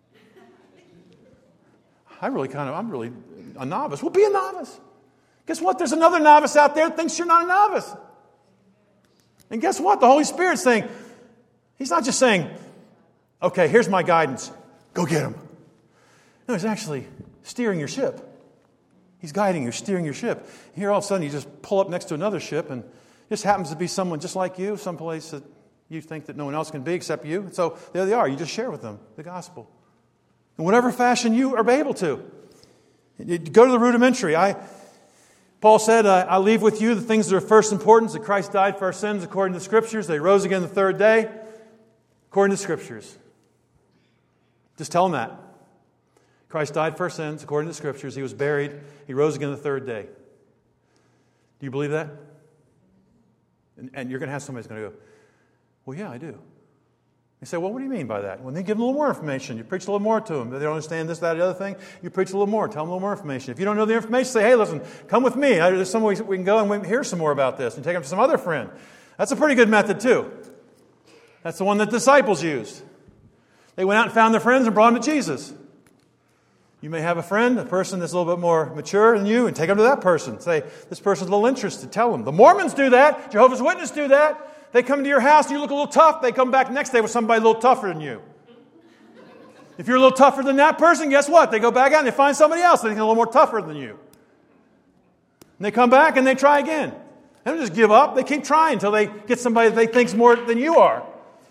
I'm really a novice. Well, be a novice. Guess what? There's another novice out there that thinks you're not a novice. And guess what? The Holy Spirit's saying, He's not just saying, okay, here's my guidance. Go get him. No, He's actually steering your ship. He's guiding you, steering your ship. Here all of a sudden you just pull up next to another ship and it just happens to be someone just like you, someplace that you think that no one else can be except you. And so there they are. You just share with them the gospel. In whatever fashion you are able to. You go to the rudimentary. Paul said, I leave with you the things that are first importance, that Christ died for our sins according to the Scriptures. They rose again the third day according to the Scriptures. Just tell them that. Christ died for our sins according to the Scriptures. He was buried. He rose again the third day. Do you believe that? And you're going to have somebody who's going to go, well, yeah, I do. You say, well, what do you mean by that? Well, then give them a little more information. You preach a little more to them. If they don't understand this, that, or the other thing, you preach a little more. Tell them a little more information. If you don't know the information, say, hey, listen, come with me. There's some way we can go and hear some more about this. And take them to some other friend. That's a pretty good method, too. That's the one that disciples used. They went out and found their friends and brought them to Jesus. You may have a friend, a person that's a little bit more mature than you, and take them to that person. Say, this person's a little interested. Tell them. The Mormons do that. Jehovah's Witnesses do that. They come to your house and you look a little tough. They come back next day with somebody a little tougher than you. If you're a little tougher than that person, guess what? They go back out and they find somebody else that's a little more tougher than you. And they come back and they try again. They don't just give up. They keep trying until they get somebody that they think's more than you are.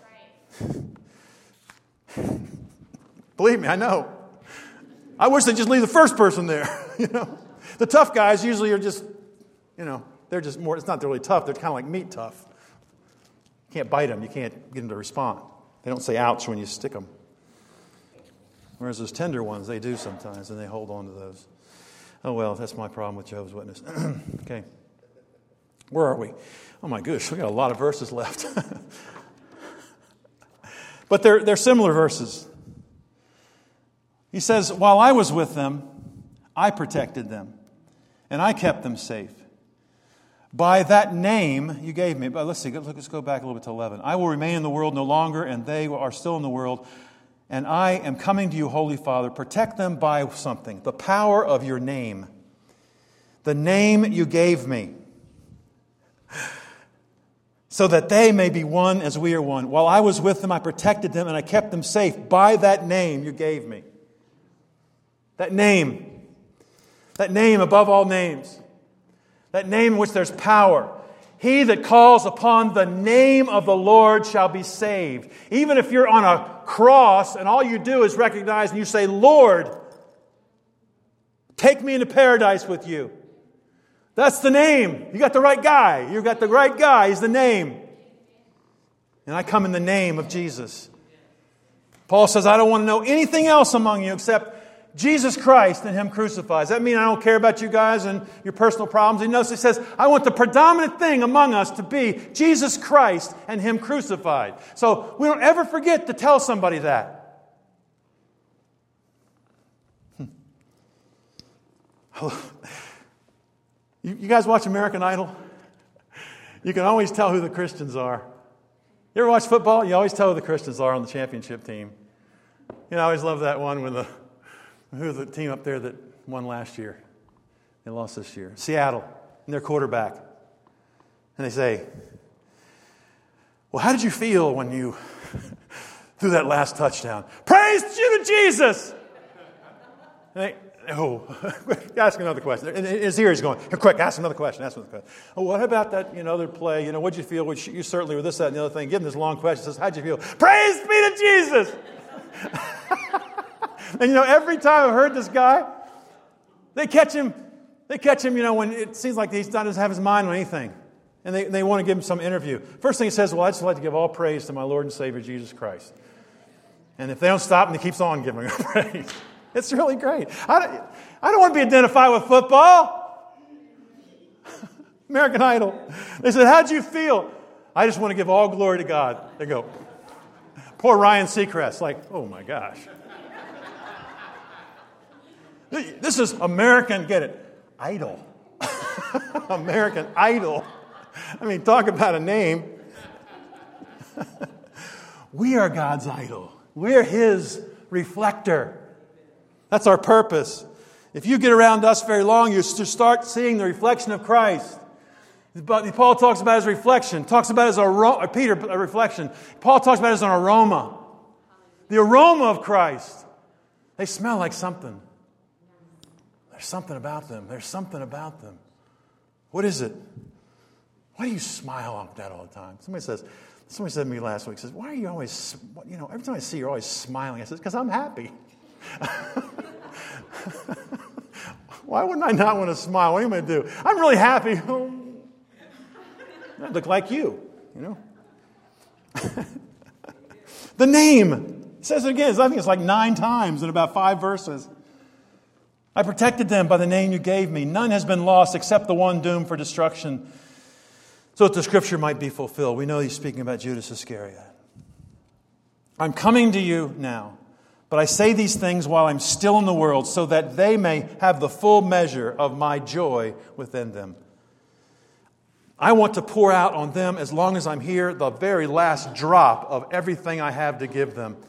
Believe me, I know. I wish they'd just leave the first person there. The tough guys usually are just, they're just more, it's not really tough. They're kind of like meat tough. You can't bite them. You can't get them to respond. They don't say ouch when you stick them. Whereas those tender ones, they do sometimes, and they hold on to those. Oh, well, that's my problem with Jehovah's Witness. Okay. Where are we? Oh, my gosh, we got a lot of verses left. But they're similar verses. He says, while I was with them, I protected them, and I kept them safe. By that name you gave me. But let's go back a little bit to 11. I will remain in the world no longer, and they are still in the world. And I am coming to you, Holy Father. Protect them by something, the power of your name. The name you gave me. So that they may be one as we are one. While I was with them, I protected them, and I kept them safe by that name you gave me. That name above all names, that name in which there's power. He that calls upon the name of the Lord shall be saved. Even if you're on a cross and all you do is recognize and you say, Lord, take me into paradise with you. That's the name. You got the right guy. You got the right guy. He's the name. And I come in the name of Jesus. Paul says, I don't want to know anything else among you except Jesus Christ and Him crucified. Does that mean I don't care about you guys and your personal problems? He notice it says, I want the predominant thing among us to be Jesus Christ and Him crucified. So we don't ever forget to tell somebody that. You guys watch American Idol? You can always tell who the Christians are. You ever watch football? You always tell who the Christians are on the championship team. I always love that one with who's the team up there that won last year? They lost this year. Seattle, and their quarterback. And they say, well, how did you feel when you threw that last touchdown? Praise you to Jesus! Ask another question. In his ear, he's going, here, quick, ask another question. Oh, what about that, other play? What did you feel? You certainly were this, that, and the other thing. Give him this long question. He says, how'd you feel? Praise be to Jesus! And, every time I've heard this guy, they catch him, when it seems like he doesn't have his mind on anything. And they want to give him some interview. First thing he says, well, I'd just like to give all praise to my Lord and Savior, Jesus Christ. And if they don't stop him, he keeps on giving them praise. It's really great. I don't want to be identified with football. American Idol. They said, how'd you feel? I just want to give all glory to God. They go. Poor Ryan Seacrest. Like, oh my gosh. This is American, get it, Idol. American Idol. I mean, talk about a name. We are God's idol. We're His reflector. That's our purpose. If you get around us very long, you start seeing the reflection of Christ. But Paul talks about his reflection. Talks about his a reflection. Paul talks about it as an aroma. The aroma of Christ. They smell like something. There's something about them. What is it? Why do you smile like that all the time? Somebody said to me last week, says, why are you always, every time I see you, you're always smiling. I said, because I'm happy. Why wouldn't I not want to smile? What am I going to do? I'm really happy. I look like you. The name. It says it again. I think it's like 9 times in about 5 verses. I protected them by the name you gave me. None has been lost except the one doomed for destruction, so that the scripture might be fulfilled. We know he's speaking about Judas Iscariot. I'm coming to you now, but I say these things while I'm still in the world, so that they may have the full measure of my joy within them. I want to pour out on them, as long as I'm here, the very last drop of everything I have to give them.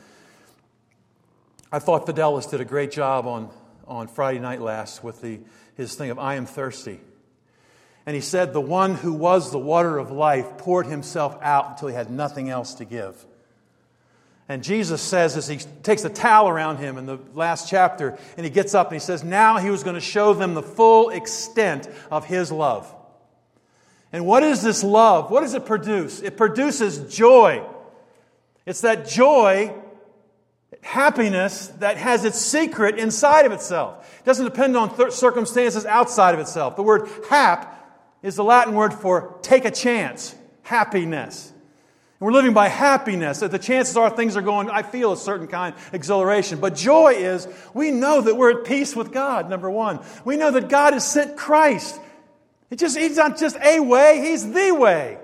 I thought Fidelis did a great job on Friday night last with his thing of I am thirsty. And he said the one who was the water of life poured himself out until he had nothing else to give. And Jesus says, as he takes a towel around him in the last chapter, and he gets up and he says, now he was going to show them the full extent of his love. And what is this love? What does it produce? It produces joy. It's that joy, happiness, that has its secret inside of itself. It doesn't depend on circumstances outside of itself. The word hap is the Latin word for take a chance, happiness. And we're living by happiness. The chances are things are going, I feel a certain kind of exhilaration. But joy is, we know that we're at peace with God, number one. We know that God has sent Christ. He's not just a way, He's the way.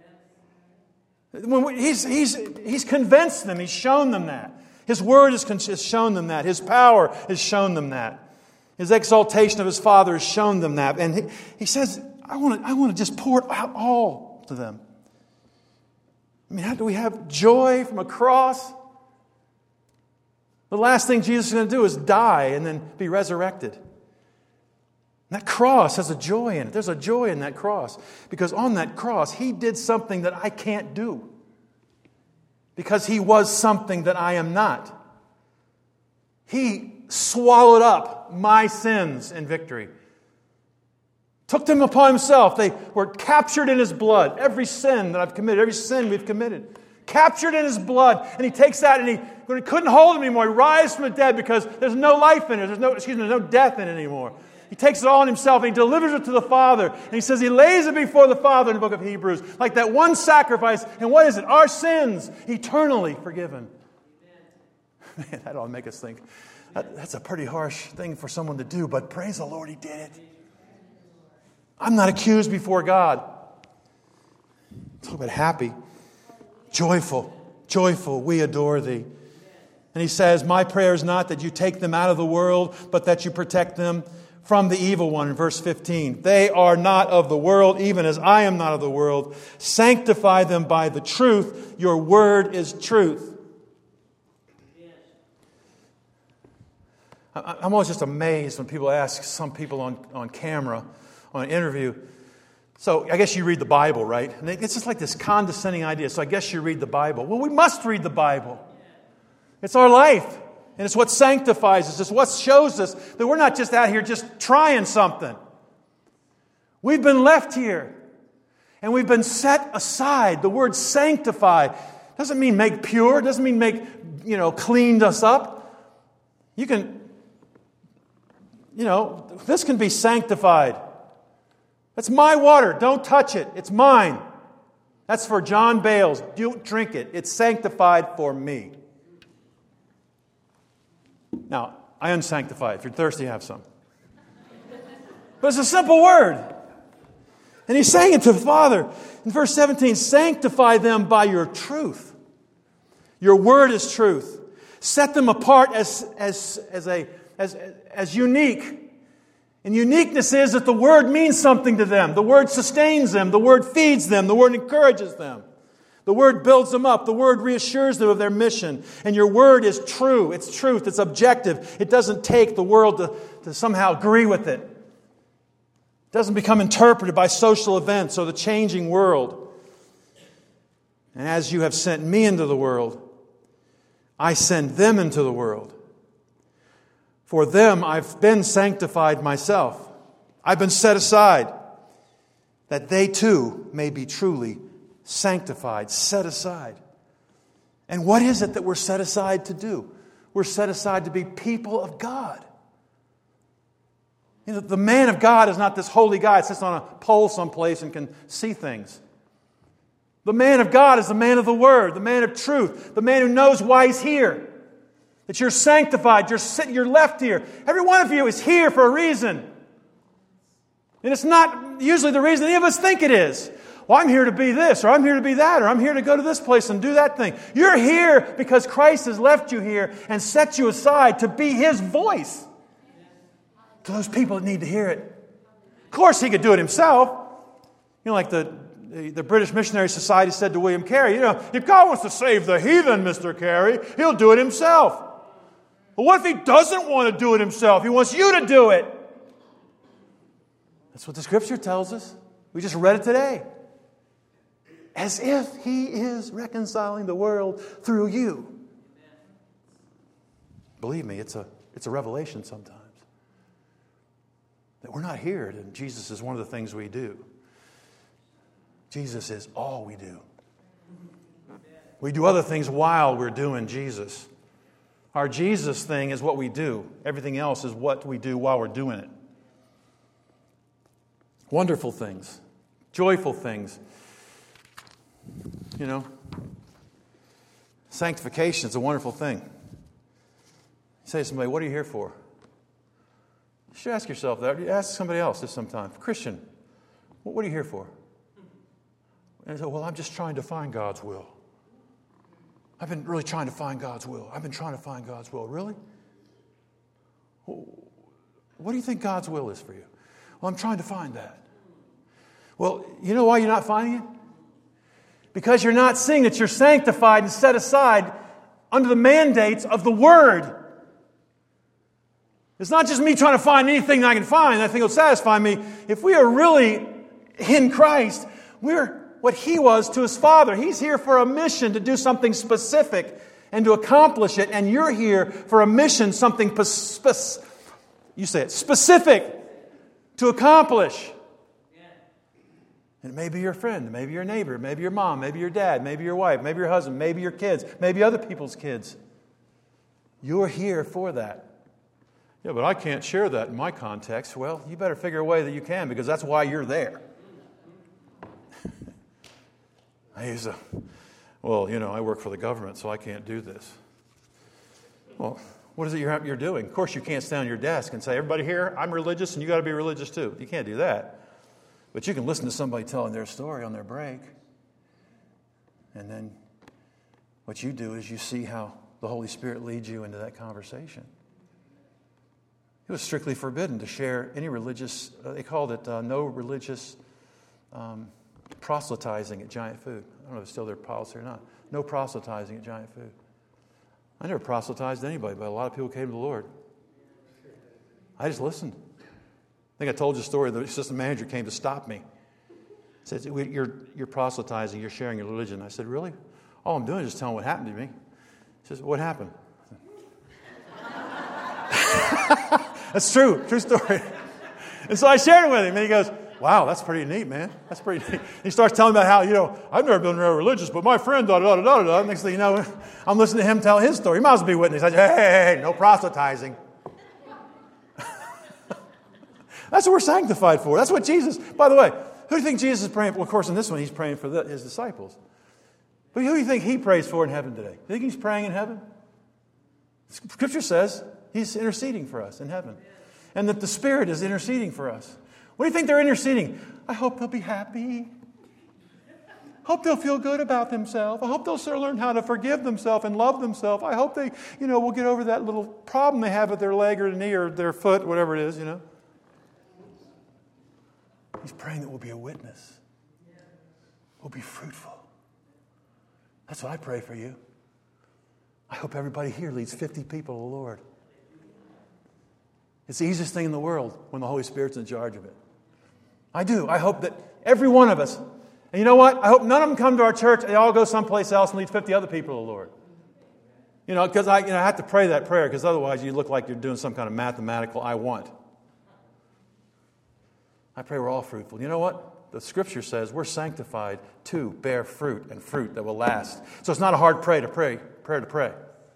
He's convinced them, He's shown them that. His word has shown them that. His power has shown them that. His exaltation of His Father has shown them that. And He says, I want to just pour it out all to them. I mean, how do we have joy from a cross? The last thing Jesus is going to do is die and then be resurrected. And that cross has a joy in it. There's a joy in that cross. Because on that cross, He did something that I can't do. Because He was something that I am not. He swallowed up my sins in victory. Took them upon Himself. They were captured in His blood. Every sin that I've committed, every sin we've committed, captured in His blood. And He takes that and when He couldn't hold it anymore, He rises from the dead because there's no life in it. There's no death in it anymore. He takes it all on Himself and He delivers it to the Father. And He says He lays it before the Father in the book of Hebrews. Like that one sacrifice. And what is it? Our sins eternally forgiven. Man, that ought to make us think. That's a pretty harsh thing for someone to do. But praise the Lord, He did it. I'm not accused before God. Talk about happy. Joyful, we adore Thee. And He says, my prayer is not that you take them out of the world, but that you protect them from the evil one in verse 15. They are not of the world, even as I am not of the world. Sanctify them by the truth. Your word is truth. I'm always just amazed when people ask some people on camera, on an interview, so I guess you read the Bible, right? And it's just like this condescending idea. So I guess you read the Bible. Well, we must read the Bible. It's our life. And it's what sanctifies us. It's what shows us that we're not just out here just trying something. We've been left here. And we've been set aside. The word sanctify doesn't mean make pure. It doesn't mean make, cleaned us up. You can, this can be sanctified. That's my water. Don't touch it. It's mine. That's for John Bales. Don't drink it. It's sanctified for me. Now, I unsanctify it. If you're thirsty, have some. But it's a simple word. And he's saying it to the Father. In verse 17, sanctify them by your truth. Your word is truth. Set them apart as unique. And uniqueness is that the Word means something to them. The Word sustains them. The Word feeds them. The Word encourages them. The Word builds them up. The Word reassures them of their mission. And your Word is true. It's truth. It's objective. It doesn't take the world to somehow agree with it. It doesn't become interpreted by social events or the changing world. And as you have sent me into the world, I send them into the world. For them I've been sanctified myself. I've been set aside, that they too may be truly sanctified, set aside. And what is it that we're set aside to do? We're set aside to be people of God. The man of God is not this holy guy that sits on a pole someplace and can see things. The man of God is the man of the Word, the man of truth, the man who knows why he's here. That you're sanctified, you're left here. Every one of you is here for a reason. And it's not usually the reason any of us think it is. Well, I'm here to be this, or I'm here to be that, or I'm here to go to this place and do that thing. You're here because Christ has left you here and set you aside to be His voice to those people that need to hear it. Of course, He could do it Himself. Like the British Missionary Society said to William Carey, if God wants to save the heathen, Mr. Carey, He'll do it Himself. But what if He doesn't want to do it Himself? He wants you to do it. That's what the Scripture tells us. We just read it today. As if He is reconciling the world through you. Believe me, it's a revelation sometimes. That we're not here, and Jesus is one of the things we do. Jesus is all we do. We do other things while we're doing Jesus. Our Jesus thing is what we do. Everything else is what we do while we're doing it. Wonderful things. Joyful things. Sanctification is a wonderful thing. You say to somebody, what are you here for? You should ask yourself that. Ask somebody else this sometime. Christian, what are you here for? And they say, well, I'm just trying to find God's will. I've been really trying to find God's will. I've been trying to find God's will. Really? What do you think God's will is for you? Well, I'm trying to find that. Well, you know why you're not finding it? Because you're not seeing that you're sanctified and set aside under the mandates of the Word. It's not just me trying to find anything that I can find that I think will satisfy me. If we are really in Christ, we're what He was to His Father. He's here for a mission to do something specific and to accomplish it. And you're here for a mission, something specific to accomplish. And it may be your friend, maybe your neighbor, maybe your mom, maybe your dad, maybe your wife, maybe your husband, maybe your kids, maybe other people's kids. You're here for that. Yeah, but I can't share that in my context. Well, you better figure a way that you can, because that's why you're there. I work for the government, so I can't do this. Well, what is it you're doing? Of course, you can't stand on your desk and say, everybody here, I'm religious, and you got to be religious too. You can't do that. But you can listen to somebody telling their story on their break. And then what you do is you see how the Holy Spirit leads you into that conversation. It was strictly forbidden to share any religious, they called it no religious proselytizing at Giant Food. I don't know if it's still their policy or not. No proselytizing at Giant Food. I never proselytized anybody, but a lot of people came to the Lord. I just listened. I think I told you a story. The assistant manager came to stop me. He said, you're proselytizing, you're sharing your religion. I said, really? All I'm doing is just telling what happened to me. He says, what happened? That's true story. And so I shared it with him, and he goes, wow, that's pretty neat, man. That's pretty neat. He starts telling me about how, I've never been very religious, but my friend, da-da-da-da-da. Next thing you know, I'm listening to him tell his story. He might as well be witness. I said, hey, no proselytizing. That's what we're sanctified for. That's what Jesus, by the way, who do you think Jesus is praying for? Well, of course, in this one, he's praying for his disciples. But who do you think he prays for in heaven today? Do you think he's praying in heaven? Scripture says he's interceding for us in heaven. And that the Spirit is interceding for us. What do you think they're interceding? I hope they'll be happy. Hope they'll feel good about themselves. I hope they'll sort of learn how to forgive themselves and love themselves. I hope they, will get over that little problem they have with their leg or knee or their foot, whatever it is, He's praying that we'll be a witness. We'll be fruitful. That's what I pray for you. I hope everybody here leads 50 people to the Lord. It's the easiest thing in the world when the Holy Spirit's in charge of it. I do. I hope that every one of us, and you know what? I hope none of them come to our church and they all go someplace else and lead 50 other people to the Lord. Because I have to pray that prayer, because otherwise you look like you're doing some kind of mathematical I want. I pray we're all fruitful. You know what? The Scripture says we're sanctified to bear fruit, and fruit that will last. So it's not a hard prayer to pray.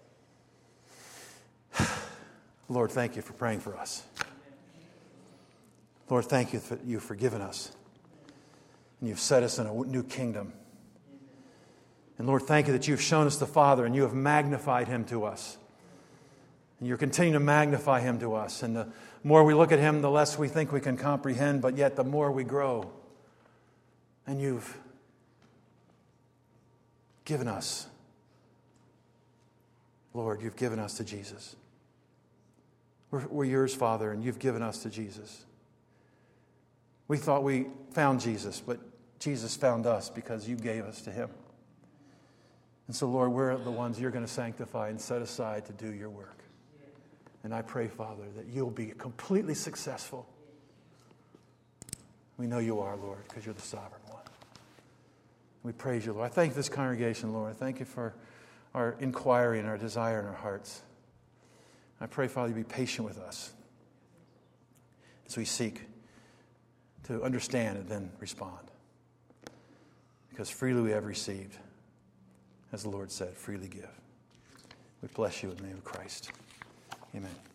Lord, thank you for praying for us. Lord, thank you for you've forgiven us. And you've set us in a new kingdom. And Lord, thank you that you've shown us the Father and you have magnified him to us. And you're continuing to magnify him to us. And the more we look at him, the less we think we can comprehend, but yet the more we grow. And you've given us, Lord, you've given us to Jesus. We're yours, Father, and you've given us to Jesus. We thought we found Jesus, but Jesus found us because you gave us to him. And so, Lord, we're the ones you're going to sanctify and set aside to do your work. And I pray, Father, that you'll be completely successful. We know you are, Lord, because you're the sovereign one. We praise you, Lord. I thank this congregation, Lord. I thank you for our inquiry and our desire in our hearts. I pray, Father, you be patient with us as we seek to understand and then respond. Because freely we have received, as the Lord said, freely give. We bless you in the name of Christ. Amen.